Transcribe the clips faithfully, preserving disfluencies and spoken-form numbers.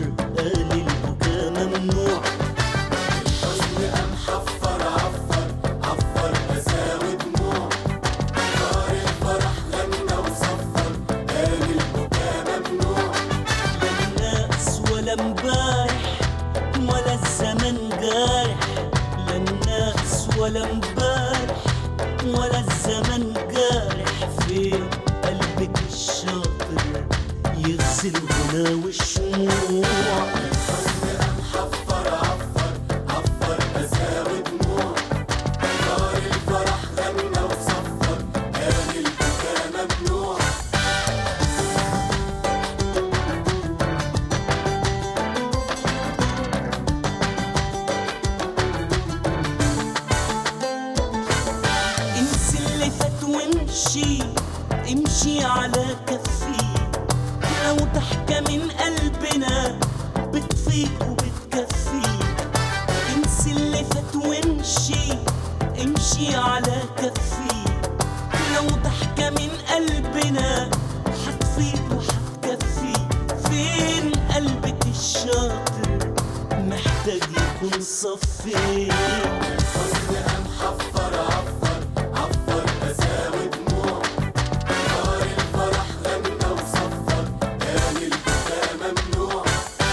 صفر قال البكا ممنوع. الحزن قام حفر عفر عفر قساوي دموع، نار الفرح غنى وصفر قال البكا ممنوع. لا الناس ولا امبارح ولا الزمن جارح، لا الناس ولا امبارح ولا الزمن جارح. فين قلبك الشاطر يغسل غنا والشموع؟ الحزن قام حفر عفر عفر قساوي دموع، نار الفرح غنى وصفر قال البكا ممنوع. انسي اللي فات وامشي، امشي على كفي، لو ضحكة من قلبنا بتفيق وبتكفي. انسي اللي فات وامشي، امشي على كفي، لو ضحكة من قلبنا حتفيق وحتكفي. فين قلبك الشاطر محتاج يكون صفي؟ الحزن قام حفر عفر عفر قساوي دموع، نار الفرح غنى وصفر قال البكا ممنوع.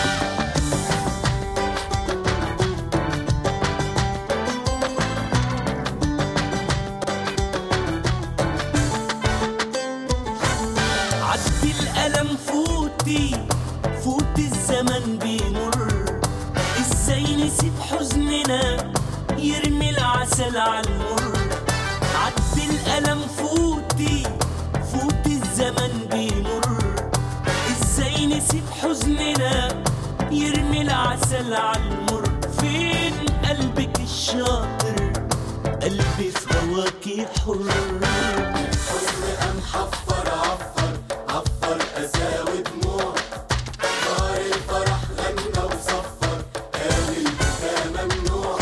عدي الألم فوتي، فوتي الزمن بيمر، ازاي نسيب حزننا يرمي العسل عالمر. عدي الألم فوتي، فوتي الزمن بيمر، ازاي نسيب حزننا يرمي العسل عالمر. فين قلبك الشاطر قلبي في هواكي حر؟ الحزن قام حفر عفر عفر قساوي دموع، نار الفرح غنى وصفر قال البكا ممنوع.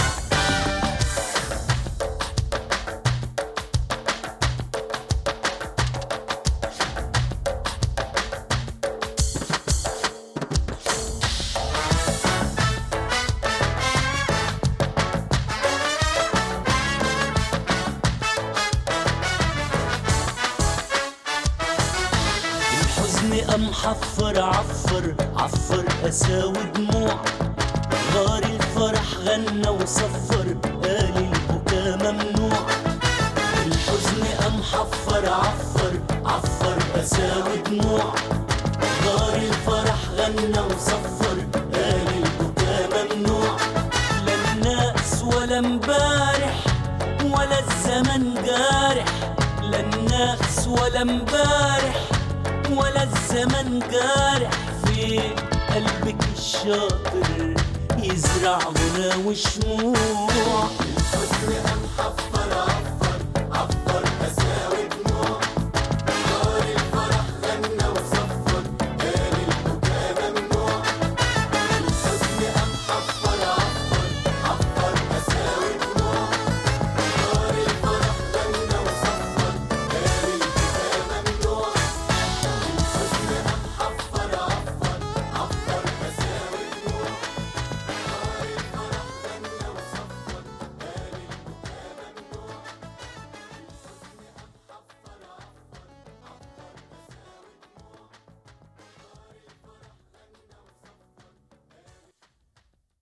الحزن قام حفر عفر عفر قساوي دموع، غار الفرح غنى وصفر قال البكا ممنوع. الحزن قام حفر عفر عفر قساوي دموع، غار الفرح غنى وصفر قال البكا ممنوع. لا الناس ولا امبارح ولا الزمن جارح، لا الناس ولا امبارح ولا الزمن جارح. في قلبك الشاطر يزرع غنا وشموع. الحزن قام حفر